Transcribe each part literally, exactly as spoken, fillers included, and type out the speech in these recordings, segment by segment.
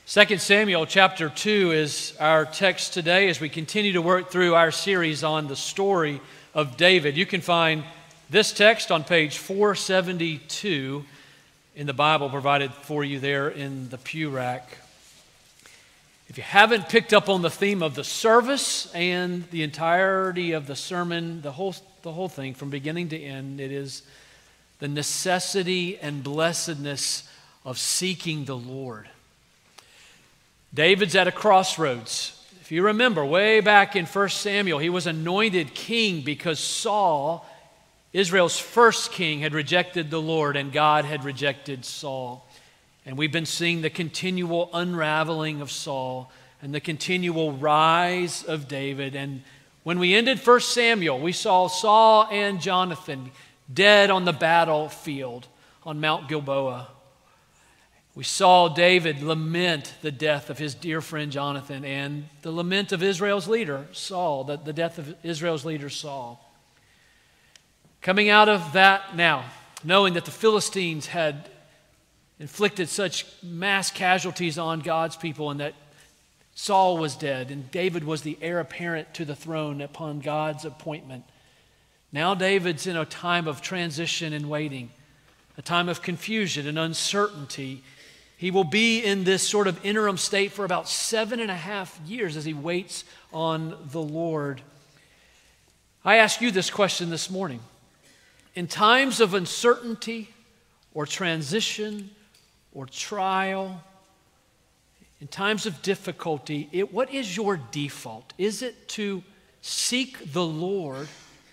Second Samuel chapter two is our text today as we continue to work through our series on the story of David. You can find this text on page four seventy-two in the Bible provided for you there in the pew rack. If you haven't picked up on the theme of the service and the entirety of the sermon, the whole, the whole thing from beginning to end, it is the necessity and blessedness of seeking the Lord. David's at a crossroads. If you remember, way back in First Samuel, he was anointed king because Saul, Israel's first king, had rejected the Lord and God had rejected Saul. And we've been seeing the continual unraveling of Saul and the continual rise of David. And when we ended First Samuel, we saw Saul and Jonathan dead on the battlefield on Mount Gilboa. We saw David lament the death of his dear friend Jonathan and the lament of Israel's leader, Saul, the, the death of Israel's leader, Saul. Coming out of that now, knowing that the Philistines had inflicted such mass casualties on God's people and that Saul was dead and David was the heir apparent to the throne upon God's appointment. Now David's in a time of transition and waiting, a time of confusion and uncertainty. He will be in this sort of interim state for about seven and a half years as he waits on the Lord. I ask you this question this morning. In times of uncertainty or transition or trial, in times of difficulty, it, what is your default? Is it to seek the Lord,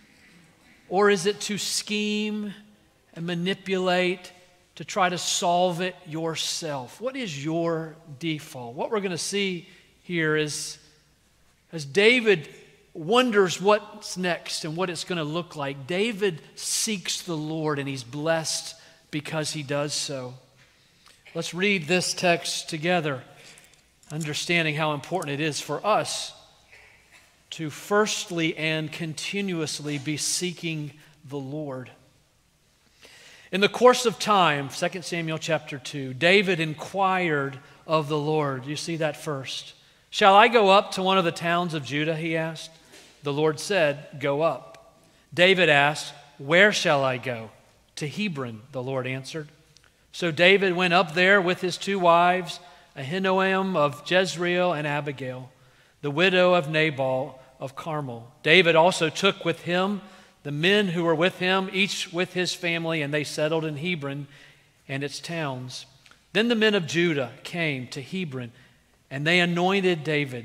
or is it to scheme and manipulate to try to solve it yourself? What is your default? What we're going to see here is as David wonders what's next and what it's going to look like, David seeks the Lord and he's blessed because he does so. Let's read this text together, understanding how important it is for us to firstly and continuously be seeking the Lord. In the course of time, Second Samuel chapter two, David inquired of the Lord. You see that first. Shall I go up to one of the towns of Judah, he asked. The Lord said, go up. David asked, where shall I go? To Hebron, the Lord answered. So David went up there with his two wives, Ahinoam of Jezreel and Abigail, the widow of Nabal of Carmel. David also took with him the men who were with him, each with his family, and they settled in Hebron and its towns. Then the men of Judah came to Hebron, and they anointed David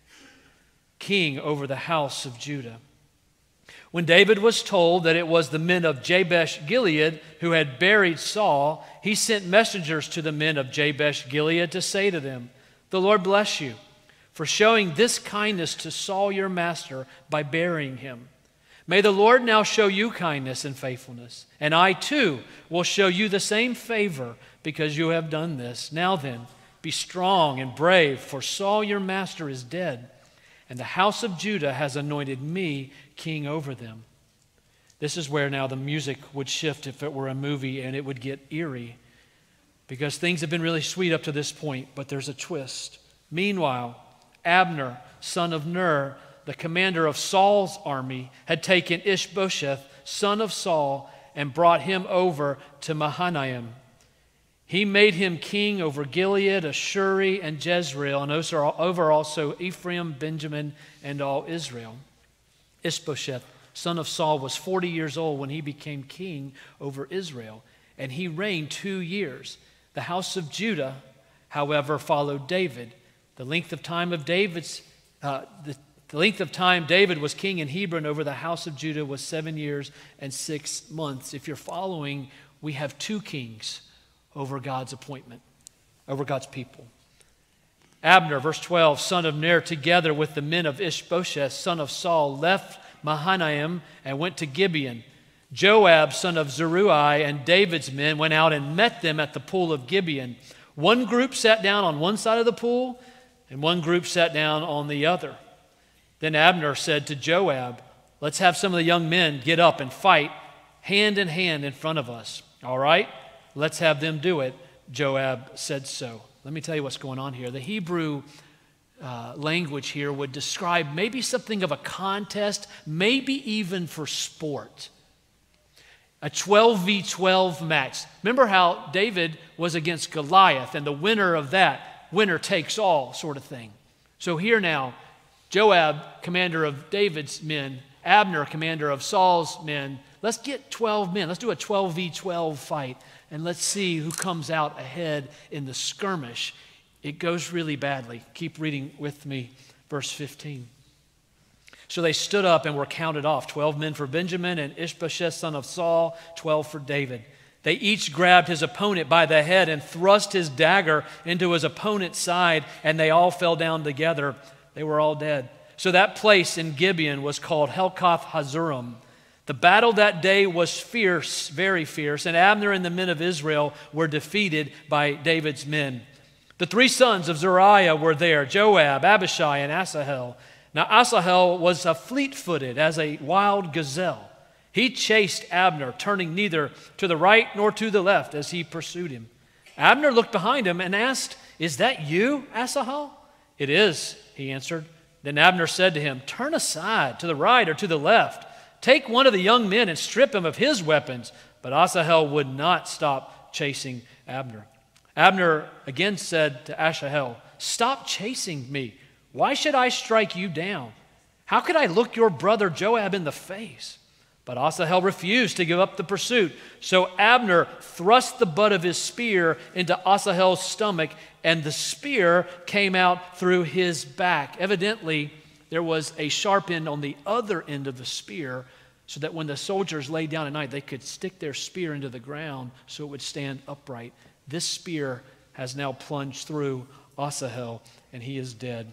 king over the house of Judah. When David was told that it was the men of Jabesh Gilead who had buried Saul, he sent messengers to the men of Jabesh Gilead to say to them, the Lord bless you for showing this kindness to Saul your master by burying him. May the Lord now show you kindness and faithfulness, and I too will show you the same favor because you have done this. Now then, be strong and brave, for Saul your master is dead, and the house of Judah has anointed me king over them. This is where now the music would shift if it were a movie, and it would get eerie, because things have been really sweet up to this point, but there's a twist. Meanwhile, Abner, son of Ner, the commander of Saul's army, had taken Ishbosheth, son of Saul, and brought him over to Mahanaim. He made him king over Gilead, Ashuri, and Jezreel, and over also Ephraim, Benjamin, and all Israel. Ishbosheth, son of Saul, was forty years old when he became king over Israel, and he reigned two years. The house of Judah, however, followed David. The length of time of David's uh, the The length of time David was king in Hebron over the house of Judah was seven years and six months. If you're following, we have two kings over God's appointment, over God's people. Abner, verse twelve, son of Ner, together with the men of Ishbosheth, son of Saul, left Mahanaim and went to Gibeon. Joab, son of Zeruiah, and David's men went out and met them at the pool of Gibeon. One group sat down on one side of the pool, and one group sat down on the other. Then Abner said to Joab, let's have some of the young men get up and fight hand in hand in front of us. All right, let's have them do it. Joab said so. Let me tell you what's going on here. The Hebrew uh, language here would describe maybe something of a contest, maybe even for sport. A twelve v twelve match. Remember how David was against Goliath, and the winner of that, winner takes all sort of thing. So here now, Joab, commander of David's men, Abner, commander of Saul's men, let's get twelve men. Let's do a twelve v twelve fight, and let's see who comes out ahead in the skirmish. It goes really badly. Keep reading with me, verse fifteen. So they stood up and were counted off, twelve men for Benjamin and Ishbosheth, son of Saul, twelve for David. They each grabbed his opponent by the head and thrust his dagger into his opponent's side, and they all fell down together. They were all dead. So that place in Gibeon was called Helkath Hazurim. The battle that day was fierce, very fierce, and Abner and the men of Israel were defeated by David's men. The three sons of Zeruiah were there, Joab, Abishai, and Asahel. Now Asahel was a fleet-footed as a wild gazelle. He chased Abner, turning neither to the right nor to the left as he pursued him. Abner looked behind him and asked, "Is that you, Asahel?" "It is," he answered. Then Abner said to him, "Turn aside to the right or to the left. Take one of the young men and strip him of his weapons." But Asahel would not stop chasing Abner. Abner again said to Asahel, "Stop chasing me. Why should I strike you down? How could I look your brother Joab in the face?" But Asahel refused to give up the pursuit. So Abner thrust the butt of his spear into Asahel's stomach, and the spear came out through his back. Evidently, there was a sharp end on the other end of the spear, so that when the soldiers lay down at night, they could stick their spear into the ground so it would stand upright. This spear has now plunged through Asahel, and he is dead.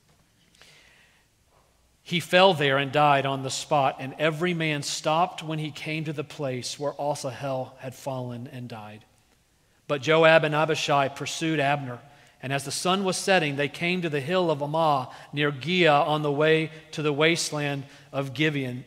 He fell there and died on the spot, and every man stopped when he came to the place where Asahel had fallen and died. But Joab and Abishai pursued Abner, and as the sun was setting, they came to the hill of Ammah near Giah on the way to the wasteland of Gibeon.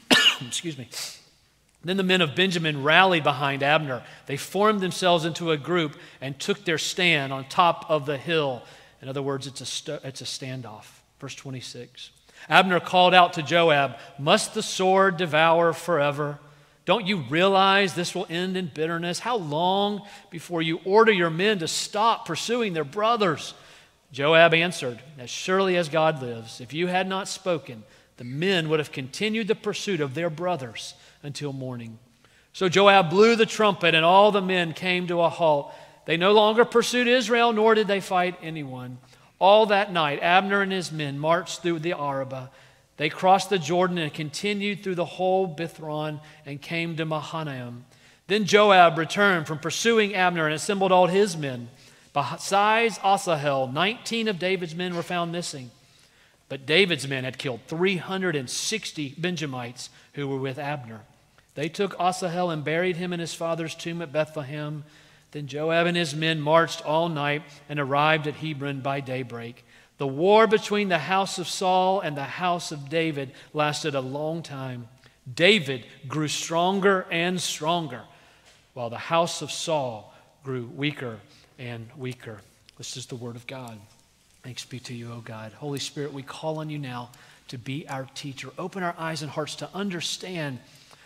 Excuse me. Then the men of Benjamin rallied behind Abner. They formed themselves into a group and took their stand on top of the hill. In other words, it's a, st- it's a standoff. Verse twenty-six. Abner called out to Joab, "Must the sword devour forever? Don't you realize this will end in bitterness? How long before you order your men to stop pursuing their brothers?" Joab answered, "As surely as God lives, if you had not spoken, the men would have continued the pursuit of their brothers until morning." So Joab blew the trumpet, and all the men came to a halt. They no longer pursued Israel, nor did they fight anyone. All that night, Abner and his men marched through the Arabah. They crossed the Jordan and continued through the whole Bithron and came to Mahanaim. Then Joab returned from pursuing Abner and assembled all his men. Besides Asahel, nineteen of David's men were found missing. But David's men had killed three hundred sixty Benjamites who were with Abner. They took Asahel and buried him in his father's tomb at Bethlehem. Then Joab and his men marched all night and arrived at Hebron by daybreak. The war between the house of Saul and the house of David lasted a long time. David grew stronger and stronger, while the house of Saul grew weaker and weaker. This is the word of God. Thanks be to you, O God. Holy Spirit, we call on you now to be our teacher. Open our eyes and hearts to understand,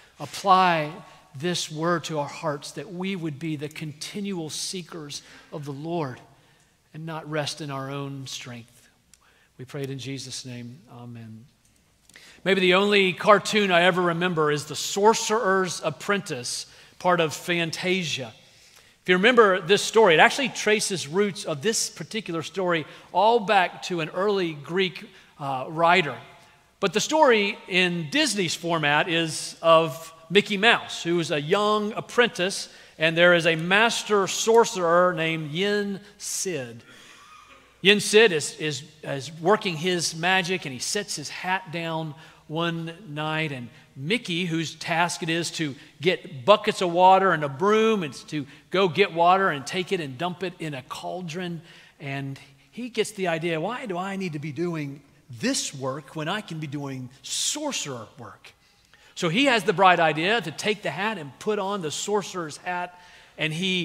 apply this word to our hearts, that we would be the continual seekers of the Lord and not rest in our own strength. We pray it in Jesus' name. Amen. Maybe the only cartoon I ever remember is The Sorcerer's Apprentice, part of Fantasia. If you remember this story, it actually traces roots of this particular story all back to an early Greek uh, writer. But the story in Disney's format is of Mickey Mouse, who is a young apprentice, and there is a master sorcerer named Yen Sid. Yen Sid is, is, is working his magic, and he sets his hat down one night, and Mickey, whose task it is to get buckets of water and a broom and to go get water and take it and dump it in a cauldron, and he gets the idea, why do I need to be doing this work when I can be doing sorcerer work? So he has the bright idea to take the hat and put on the sorcerer's hat, and he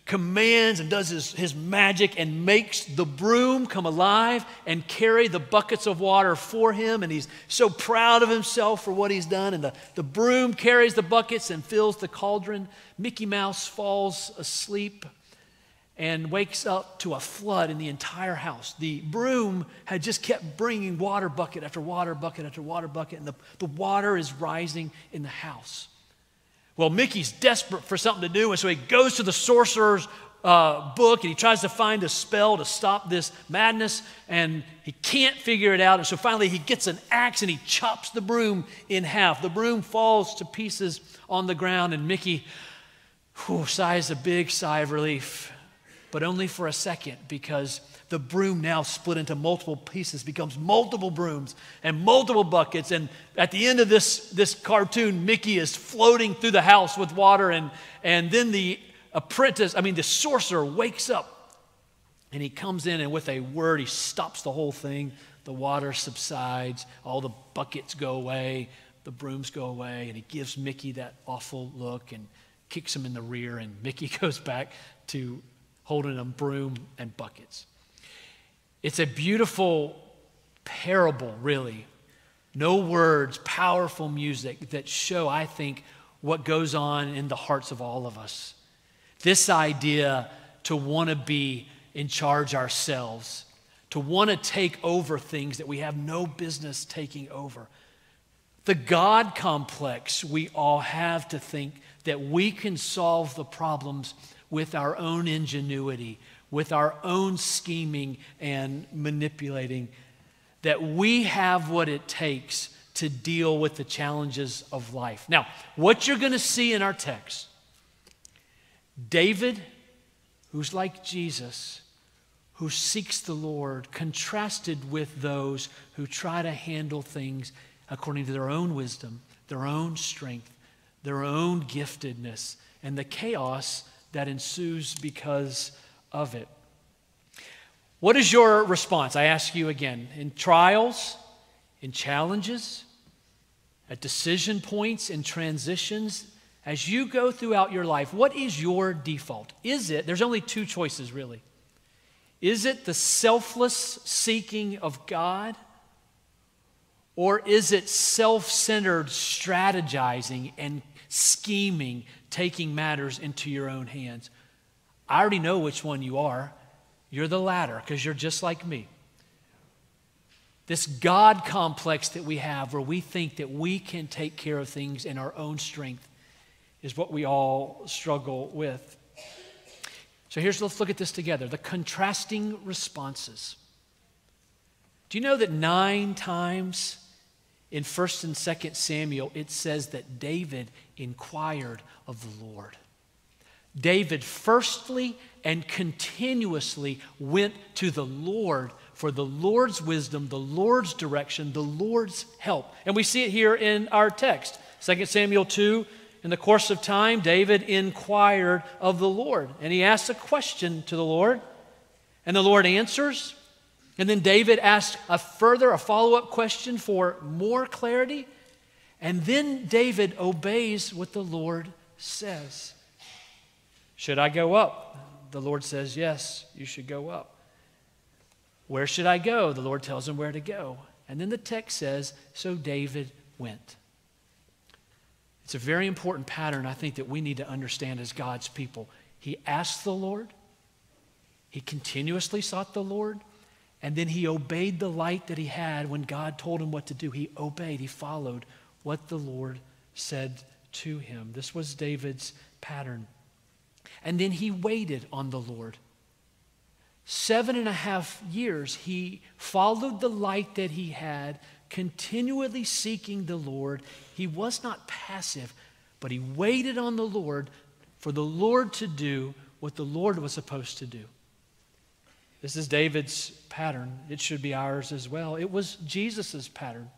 commands and does his, his magic and makes the broom come alive and carry the buckets of water for him. And he's so proud of himself for what he's done. And the, the broom carries the buckets and fills the cauldron. Mickey Mouse falls asleep and wakes up to a flood in the entire house. The broom had just kept bringing water bucket after water bucket after water bucket, and the, the water is rising in the house. Well, Mickey's desperate for something to do, and so he goes to the sorcerer's uh, book, and he tries to find a spell to stop this madness, and he can't figure it out, and so finally he gets an axe, and he chops the broom in half. The broom falls to pieces on the ground, and Mickey whew, sighs a big sigh of relief. But only for a second, because the broom now split into multiple pieces, becomes multiple brooms and multiple buckets. And at the end of this, this cartoon, Mickey is floating through the house with water. And, and then the apprentice, I mean, the sorcerer wakes up and he comes in and with a word, he stops the whole thing. The water subsides, all the buckets go away, the brooms go away, and he gives Mickey that awful look and kicks him in the rear, and Mickey goes back to holding a broom and buckets. It's a beautiful parable, really. No words, powerful music that show, I think, what goes on in the hearts of all of us. This idea to want to be in charge ourselves, to want to take over things that we have no business taking over. The God complex we all have to think that we can solve the problems with our own ingenuity, with our own scheming and manipulating, that we have what it takes to deal with the challenges of life. Now, what you're going to see in our text, David, who's like Jesus, who seeks the Lord, contrasted with those who try to handle things according to their own wisdom, their own strength, their own giftedness, and the chaos that ensues because of it. What is your response? I ask you again. In trials, in challenges, at decision points, in transitions, as you go throughout your life, what is your default? Is it, there's only two choices really. Is it the selfless seeking of God? Or is it self-centered strategizing and scheming, taking matters into your own hands? I already know which one you are. You're the latter, because you're just like me. This God complex that we have, where we think that we can take care of things in our own strength, is what we all struggle with. So here's, let's look at this together. The contrasting responses. Do you know that nine times in First and Second Samuel, it says that David inquired of the Lord? David firstly and continuously went to the Lord for the Lord's wisdom, the Lord's direction, the Lord's help. And we see it here in our text. Second Samuel two, in the course of time, David inquired of the Lord. And he asks a question to the Lord, and the Lord answers. And then David asks a further, a follow-up question for more clarity. And then David obeys what the Lord says. Should I go up? The Lord says, yes, you should go up. Where should I go? The Lord tells him where to go. And then the text says, so David went. It's a very important pattern, I think, that we need to understand as God's people. He asked the Lord. He continuously sought the Lord. And then he obeyed the light that he had when God told him what to do. He obeyed. He followed what the Lord said to him. This was David's pattern. And then he waited on the Lord. Seven and a half years, he followed the light that he had, continually seeking the Lord. He was not passive, but he waited on the Lord for the Lord to do what the Lord was supposed to do. This is David's pattern. It should be ours as well. It was Jesus' pattern.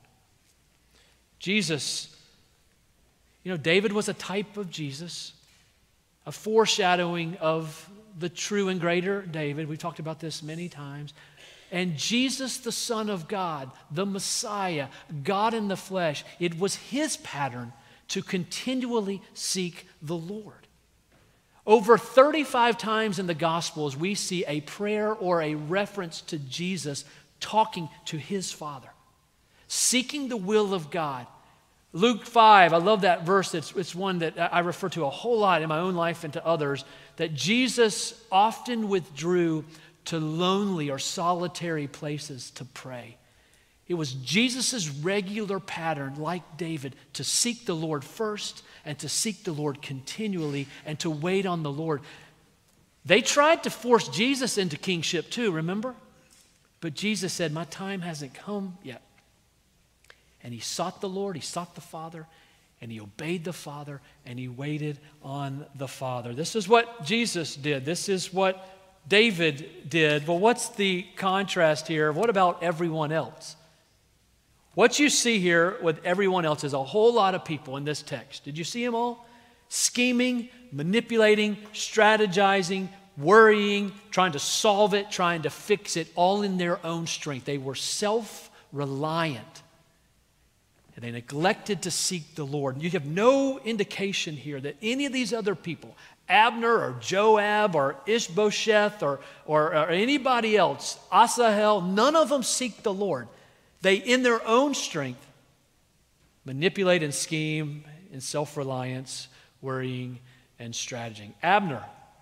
Jesus, you know, David was a type of Jesus, a foreshadowing of the true and greater David. We've talked about this many times. And Jesus, the Son of God, the Messiah, God in the flesh, it was his pattern to continually seek the Lord. Over thirty-five times in the Gospels, we see a prayer or a reference to Jesus talking to his Father, seeking the will of God. Luke five, I love that verse. It's, it's one that I refer to a whole lot in my own life and to others, that Jesus often withdrew to lonely or solitary places to pray. It was Jesus' regular pattern, like David, to seek the Lord first and to seek the Lord continually and to wait on the Lord. They tried to force Jesus into kingship too, remember? But Jesus said, my time hasn't come yet. And he sought the Lord, he sought the Father, and he obeyed the Father, and he waited on the Father. This is what Jesus did. This is what David did. Well, what's the contrast here? What about everyone else? What you see here with everyone else is a whole lot of people in this text. Did you see them all? Scheming, manipulating, strategizing, worrying, trying to solve it, trying to fix it, all in their own strength. They were self-reliant. And they neglected to seek the Lord. And you have no indication here that any of these other people, Abner or Joab or Ishbosheth or, or, or anybody else, Asahel, none of them seek the Lord. They, in their own strength, manipulate and scheme in self-reliance, worrying, and strategizing. Abner,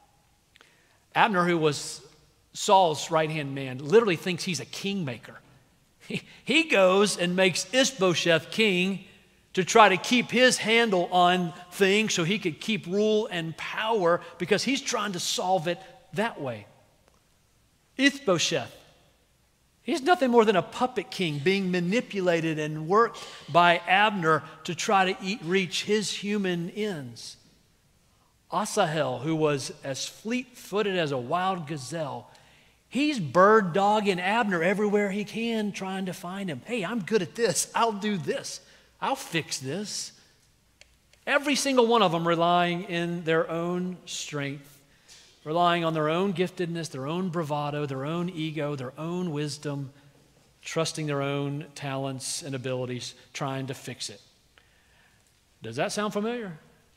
Abner, who was Saul's right-hand man, literally thinks he's a kingmaker. He, he goes and makes Ishbosheth king to try to keep his handle on things so he could keep rule and power because he's trying to solve it that way. Ishbosheth, he's nothing more than a puppet king being manipulated and worked by Abner to try to eat, reach his human ends. Asahel, who was as fleet-footed as a wild gazelle, he's bird dogging Abner everywhere he can, trying to find him. Hey, I'm good at this. I'll do this. I'll fix this. Every single one of them relying in their own strength, relying on their own giftedness, their own bravado, their own ego, their own wisdom, trusting their own talents and abilities, trying to fix it. Does that sound familiar?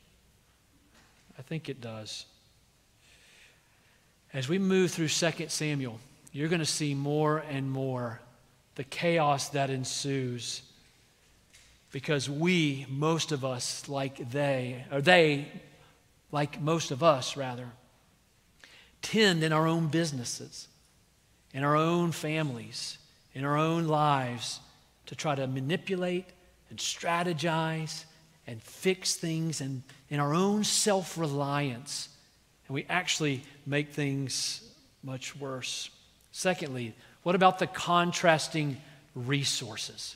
I think it does. As we move through Second Samuel, you're going to see more and more the chaos that ensues because we, most of us, like they, or they, like most of us, rather, tend in our own businesses, in our own families, in our own lives to try to manipulate and strategize and fix things and in our own self-reliance. And we actually make things much worse. Secondly, what about the contrasting resources?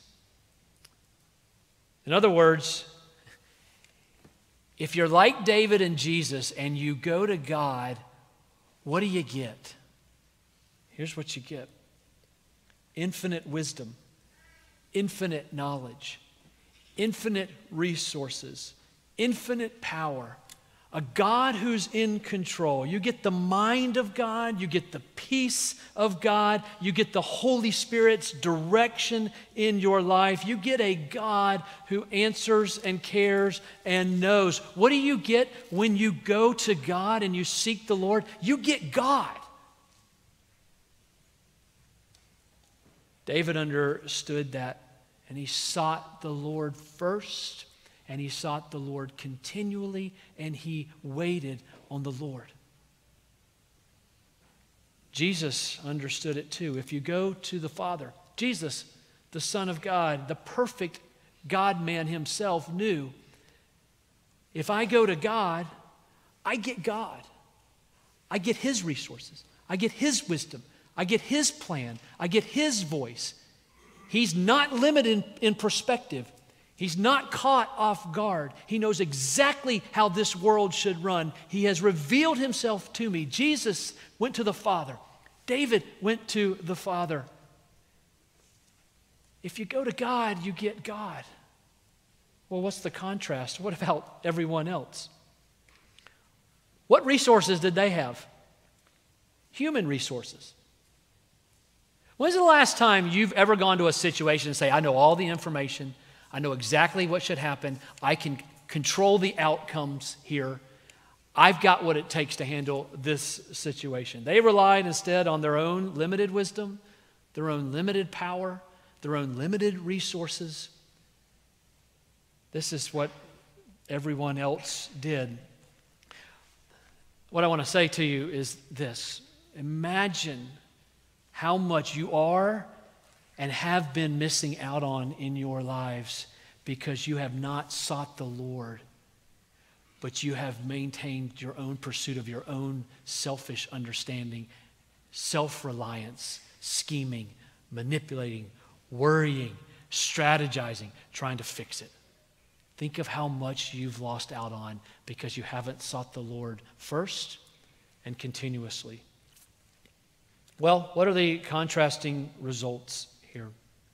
In other words, if you're like David and Jesus and you go to God, what do you get? Here's what you get: infinite wisdom, infinite knowledge, infinite resources, infinite power, a God who's in control. You get the mind of God, you get the peace of God, you get the Holy Spirit's direction in your life. You get a God who answers and cares and knows. What do you get when you go to God and you seek the Lord? You get God. David understood that, and he sought the Lord first, and he sought the Lord continually, and he waited on the Lord. Jesus understood it too. If you go to the Father, Jesus, the Son of God, the perfect God-man himself, knew, if I go to God, I get God. I get his resources. I get his wisdom. I get his plan. I get his voice. He's not limited in, in perspective. He's not caught off guard. He knows exactly how this world should run. He has revealed himself to me. Jesus went to the Father. David went to the Father. If you go to God, you get God. Well, what's the contrast? What about everyone else? What resources did they have? Human resources. When's the last time you've ever gone to a situation and say, I know all the information, I know exactly what should happen, I can control the outcomes here, I've got what it takes to handle this situation. They relied instead on their own limited wisdom, their own limited power, their own limited resources. This is what everyone else did. What I want to say to you is this. Imagine how much you are and have been missing out on in your lives because you have not sought the Lord, but you have maintained your own pursuit of your own selfish understanding, self-reliance, scheming, manipulating, worrying, strategizing, trying to fix it. Think of how much you've lost out on because you haven't sought the Lord first and continuously. Well, what are the contrasting results here?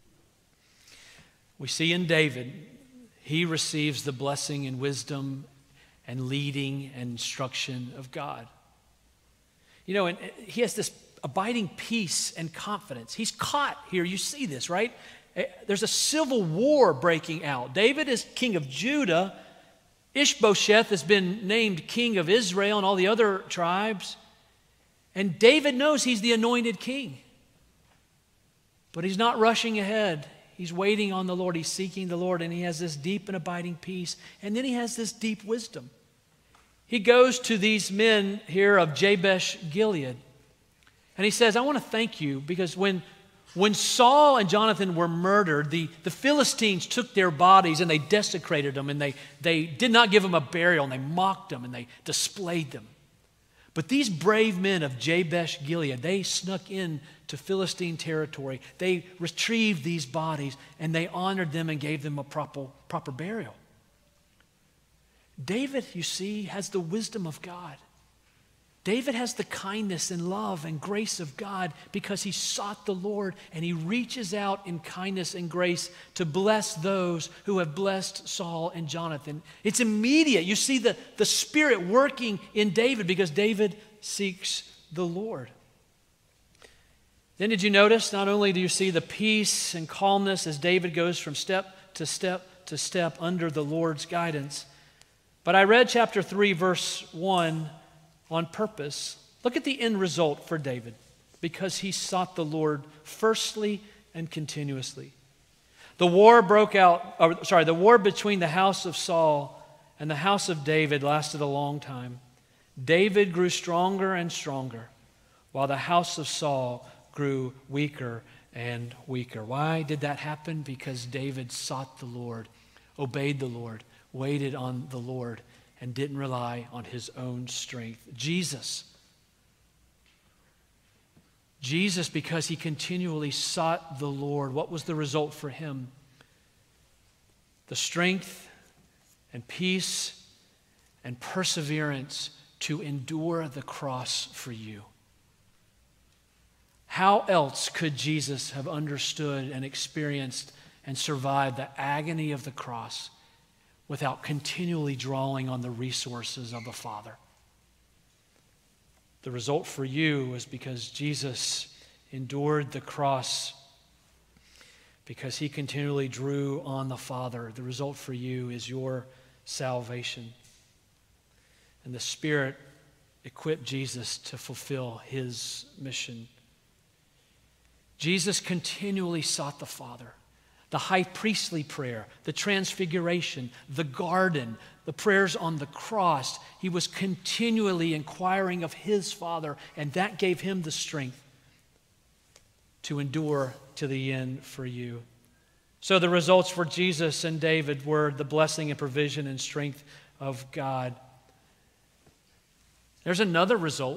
We see in David, he receives the blessing and wisdom and leading and instruction of God. You know, and he has this abiding peace and confidence. He's caught here. You see this, right? There's a civil war breaking out. David is king of Judah. Ishbosheth has been named king of Israel and all the other tribes. And David knows he's the anointed king. But he's not rushing ahead. He's waiting on the Lord. He's seeking the Lord. And he has this deep and abiding peace. And then he has this deep wisdom. He goes to these men here of Jabesh Gilead. And he says, I want to thank you because when When Saul and Jonathan were murdered, the, the Philistines took their bodies and they desecrated them and they, they did not give them a burial and they mocked them and they displayed them. But these brave men of Jabesh Gilead, they snuck in to Philistine territory. They retrieved these bodies and they honored them and gave them a proper, proper burial. David, you see, has the wisdom of God. David has the kindness and love and grace of God because he sought the Lord and he reaches out in kindness and grace to bless those who have blessed Saul and Jonathan. It's immediate. You see the, the Spirit working in David because David seeks the Lord. Then did you notice, not only do you see the peace and calmness as David goes from step to step to step under the Lord's guidance, but I read chapter three, verse one, on purpose. Look at the end result for David because he sought the Lord firstly and continuously. The war broke out, or, sorry, the war between the house of Saul and the house of David lasted a long time. David grew stronger and stronger while the house of Saul grew weaker and weaker. Why did that happen? Because David sought the Lord, obeyed the Lord, waited on the Lord, and didn't rely on his own strength. Jesus. Jesus, because he continually sought the Lord, what was the result for him? The strength and peace and perseverance to endure the cross for you. How else could Jesus have understood and experienced and survived the agony of the cross without continually drawing on the resources of the Father? The result for you was because Jesus endured the cross, because he continually drew on the Father. The result for you is your salvation. And the Spirit equipped Jesus to fulfill his mission. Jesus continually sought the Father. The high priestly prayer, the transfiguration, the garden, the prayers on the cross. He was continually inquiring of his Father, and that gave him the strength to endure to the end for you. So the results for Jesus and David were the blessing and provision and strength of God. There's another result.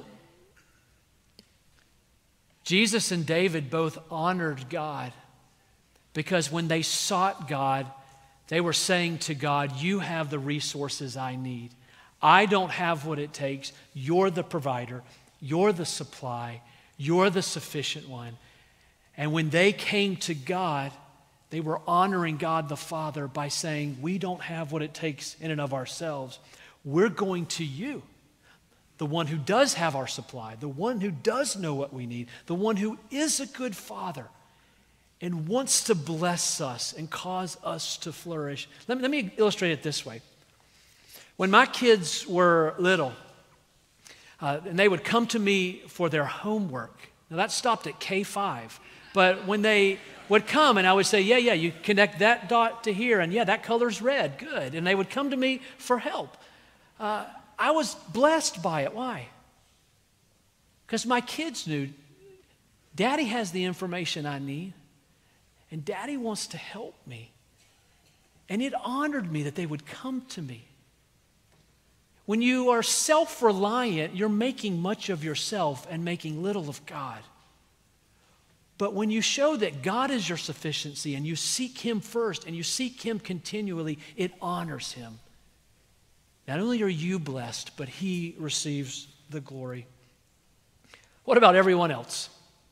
Jesus and David both honored God. Because when they sought God, they were saying to God, you have the resources I need. I don't have what it takes. You're the provider. You're the supply. You're the sufficient one. And when they came to God, they were honoring God the Father by saying, we don't have what it takes in and of ourselves. We're going to you, the one who does have our supply, the one who does know what we need, the one who is a good Father and wants to bless us and cause us to flourish. Let me, let me illustrate it this way. When my kids were little, Uh, and they would come to me for their homework. Now, that stopped at K five. But when they would come and I would say, yeah, yeah, you connect that dot to here, and yeah, that color's red, good. And they would come to me for help. Uh, I was blessed by it. Why? Because my kids knew Daddy has the information I need, and Daddy wants to help me. And it honored me that they would come to me. When you are self-reliant, you're making much of yourself and making little of God. But when you show that God is your sufficiency and you seek Him first and you seek Him continually, it honors Him. Not only are you blessed, but He receives the glory. What about everyone else?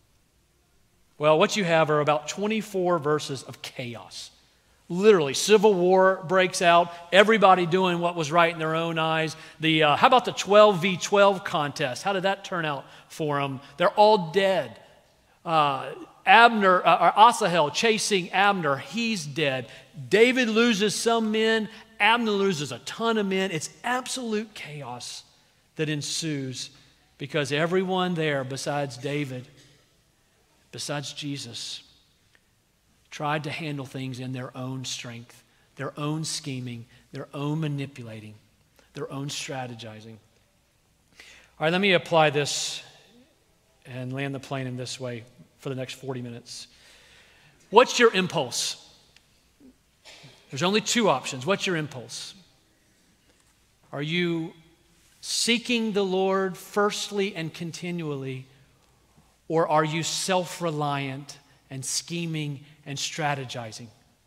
Well, what you have are about twenty-four verses of chaos. Literally, civil war breaks out, everybody doing what was right in their own eyes. The uh, how about the twelve v twelve contest? How did that turn out for them? They're all dead. Uh, Abner, uh, or Asahel chasing Abner, he's dead. David loses some men, Abner loses a ton of men. It's absolute chaos that ensues because everyone there besides David, besides Jesus, tried to handle things in their own strength, their own scheming, their own manipulating, their own strategizing. All right, let me apply this and land the plane in this way for the next forty minutes. What's your impulse? There's only two options. What's your impulse? Are you seeking the Lord firstly and continually, or are you self-reliant and scheming and strategizing?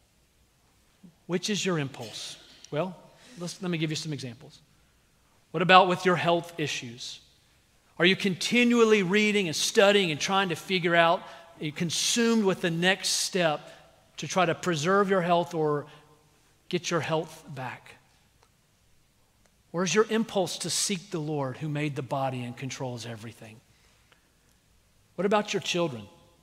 Which is your impulse? Well, let's, let me give you some examples. What about with your health issues? Are you continually reading and studying and trying to figure out, are you consumed with the next step to try to preserve your health or get your health back? Or is your impulse to seek the Lord who made the body and controls everything? What about your children?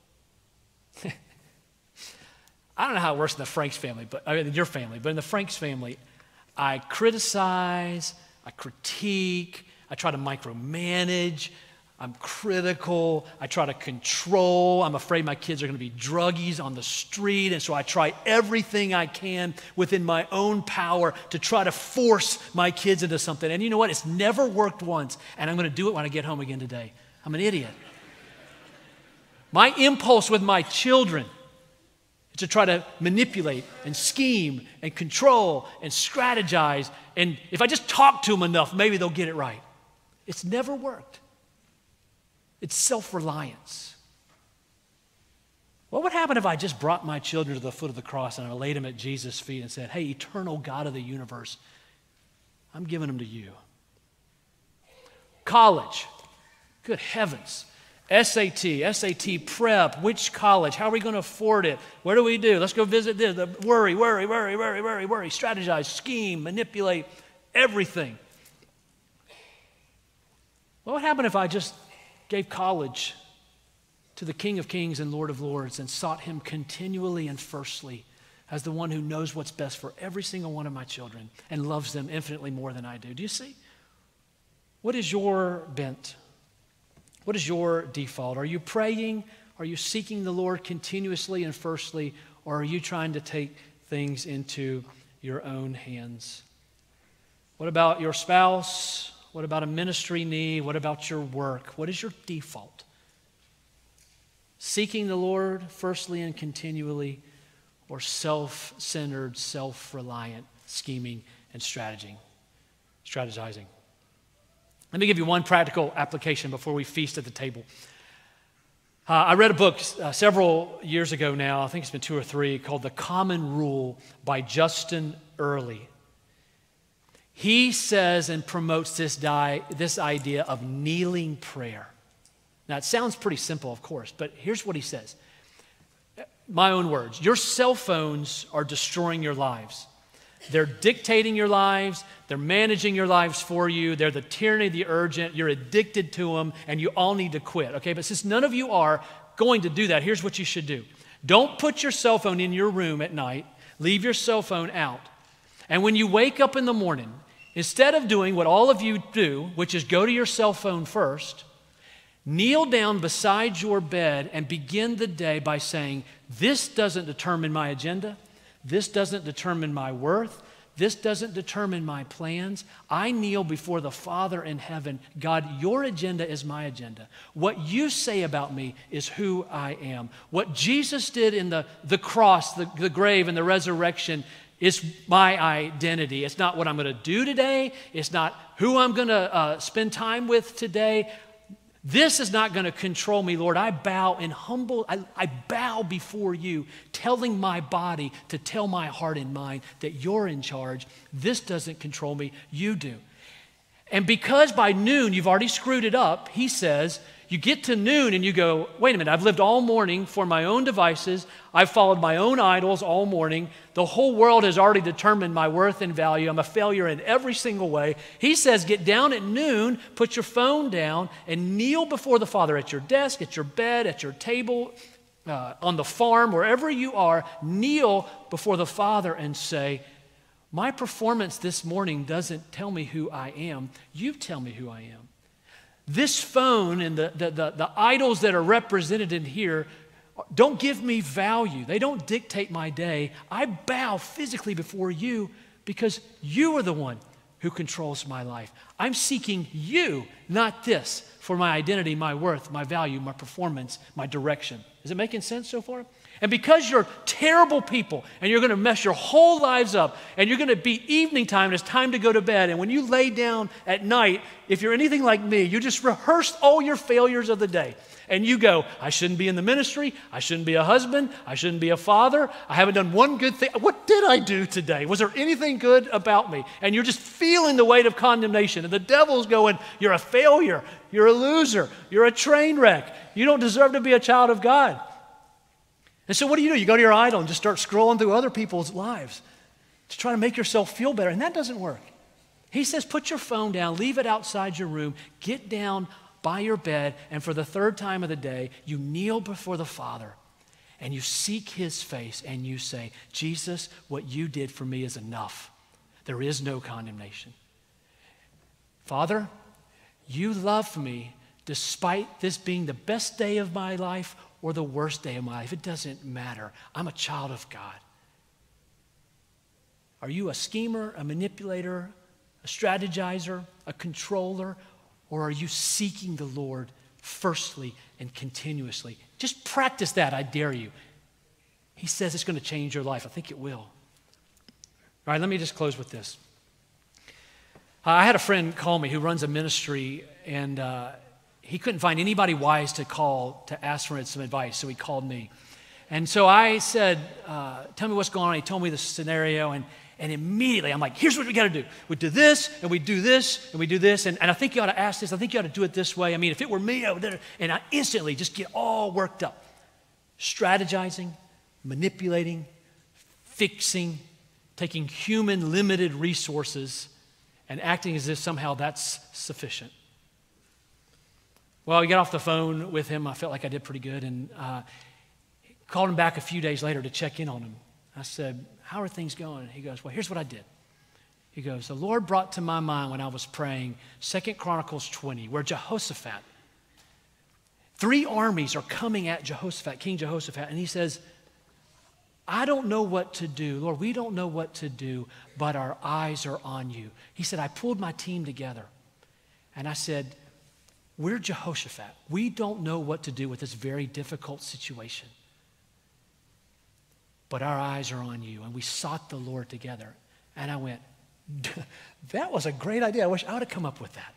I don't know how it works in the Franks family, but I mean, your family, but in the Franks family, I criticize, I critique, I try to micromanage, I'm critical, I try to control, I'm afraid my kids are going to be druggies on the street, and so I try everything I can within my own power to try to force my kids into something. And you know what? It's never worked once, and I'm going to do it when I get home again today. I'm an idiot. My impulse with my children is to try to manipulate and scheme and control and strategize. And if I just talk to them enough, maybe they'll get it right. It's never worked. It's self-reliance. What would happen if I just brought my children to the foot of the cross and I laid them at Jesus' feet and said, hey, eternal God of the universe, I'm giving them to you. College. Good heavens. S A T, S A T prep, which college? How are we going to afford it? What do we do? Let's go visit this. Worry, worry, worry, worry, worry, worry. Strategize, scheme, manipulate, everything. What would happen if I just gave college to the King of Kings and Lord of Lords and sought Him continually and firstly as the one who knows what's best for every single one of my children and loves them infinitely more than I do? Do you see? What is your bent? What is your default? Are you praying? Are you seeking the Lord continuously and firstly? Or are you trying to take things into your own hands? What about your spouse? What about a ministry need? What about your work? What is your default? Seeking the Lord firstly and continually, or self-centered, self-reliant scheming and strategizing? Strategizing. Let me give you one practical application before we feast at the table. Uh, I read a book uh, several years ago now, I think it's been two or three, called The Common Rule by Justin Earley. He says and promotes this, di- this idea of kneeling prayer. Now, it sounds pretty simple, of course, but here's what he says. My own words. Your cell phones are destroying your lives. They're dictating your lives. They're managing your lives for you. They're the tyranny of the urgent. You're addicted to them, and you all need to quit, okay? But since none of you are going to do that, here's what you should do. Don't put your cell phone in your room at night. Leave your cell phone out. And when you wake up in the morning, instead of doing what all of you do, which is go to your cell phone first, kneel down beside your bed and begin the day by saying, this doesn't determine my agenda. This doesn't determine my worth. This doesn't determine my plans. I kneel before the Father in heaven. God, your agenda is my agenda. What you say about me is who I am. What Jesus did in the, the cross, the, the grave, and the resurrection is my identity. It's not what I'm going to do today. It's not who I'm going to uh, spend time with today. This is not going to control me, Lord. I bow in humble, I, I bow before you, telling my body to tell my heart and mind that you're in charge. This doesn't control me, you do. And because by noon you've already screwed it up, he says, you get to noon and you go, wait a minute, I've lived all morning for my own devices. I've followed my own idols all morning. The whole world has already determined my worth and value. I'm a failure in every single way. He says, get down at noon, put your phone down, and kneel before the Father at your desk, at your bed, at your table, uh, on the farm, wherever you are. Kneel before the Father and say, my performance this morning doesn't tell me who I am. You tell me who I am. This phone and the, the, the, the idols that are represented in here don't give me value. They don't dictate my day. I bow physically before you because you are the one who controls my life. I'm seeking you, not this, for my identity, my worth, my value, my performance, my direction. Is it making sense so far? And because you're terrible people and you're going to mess your whole lives up and you're going to be evening time and it's time to go to bed, and when you lay down at night, if you're anything like me, you just rehearsed all your failures of the day. And you go, I shouldn't be in the ministry. I shouldn't be a husband. I shouldn't be a father. I haven't done one good thing. What did I do today? Was there anything good about me? And you're just feeling the weight of condemnation. And the devil's going, you're a failure. You're a loser. You're a train wreck. You don't deserve to be a child of God. And so what do you do? You go to your idol and just start scrolling through other people's lives to try to make yourself feel better. And that doesn't work. He says, put your phone down, leave it outside your room, get down by your bed, and for the third time of the day, you kneel before the Father and you seek his face and you say, Jesus, what you did for me is enough. There is no condemnation. Father, you love me despite this being the best day of my life or the worst day of my life. It doesn't matter. I'm a child of God. Are you a schemer, a manipulator, a strategizer, a controller, or are you seeking the Lord firstly and continuously? Just practice that, I dare you. He says it's going to change your life. I think it will. All right, let me just close with this. Uh, I had a friend call me who runs a ministry, and uh, he couldn't find anybody wise to call to ask for some advice, so he called me. And so I said, uh, tell me what's going on. He told me the scenario, and And immediately I'm like, here's what we got to do. We do this, and we do this, and we do this, and, and I think you ought to ask this. I think you ought to do it this way. I mean, if it were me, I would. And I instantly just get all worked up. Strategizing, manipulating, fixing, taking human limited resources and acting as if somehow that's sufficient. Well, I got off the phone with him. I felt like I did pretty good, and uh, called him back a few days later to check in on him. I said, how are things going? He goes, well, here's what I did. He goes, the Lord brought to my mind when I was praying Second Chronicles twenty, where Jehoshaphat, three armies are coming at Jehoshaphat, King Jehoshaphat, and he says, I don't know what to do. Lord, we don't know what to do, but our eyes are on you. He said, I pulled my team together, and I said, we're Jehoshaphat. We don't know what to do with this very difficult situation. But our eyes are on you, and we sought the Lord together. And I went, that was a great idea. I wish I would have come up with that.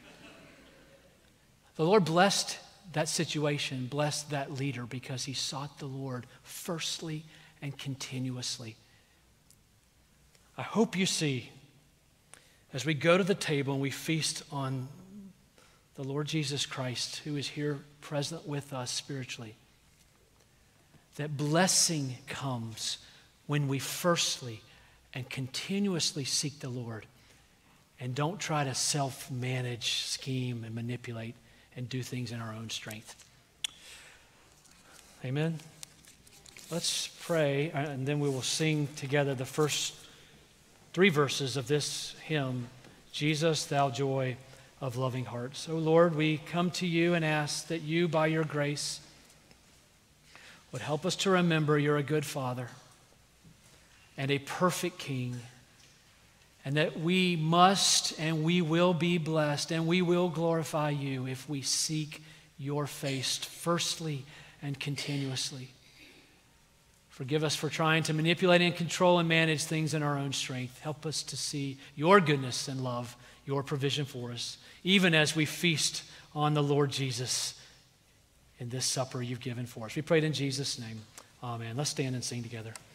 The Lord blessed that situation, blessed that leader, because he sought the Lord firstly and continuously. I hope you see, as we go to the table and we feast on the Lord Jesus Christ, who is here present with us spiritually, that blessing comes when we firstly and continuously seek the Lord and don't try to self-manage, scheme, and manipulate and do things in our own strength. Amen? Let's pray, and then we will sing together the first three verses of this hymn. Jesus, thou joy of loving hearts. So, Lord, we come to you and ask that you, by your grace, would help us to remember you're a good Father and a perfect King, and that we must and we will be blessed and we will glorify you if we seek your face firstly and continuously. Forgive us for trying to manipulate and control and manage things in our own strength. Help us to see your goodness and love, your provision for us, even as we feast on the Lord Jesus in this supper you've given for us. We prayed in Jesus' name. Amen. Let's stand and sing together.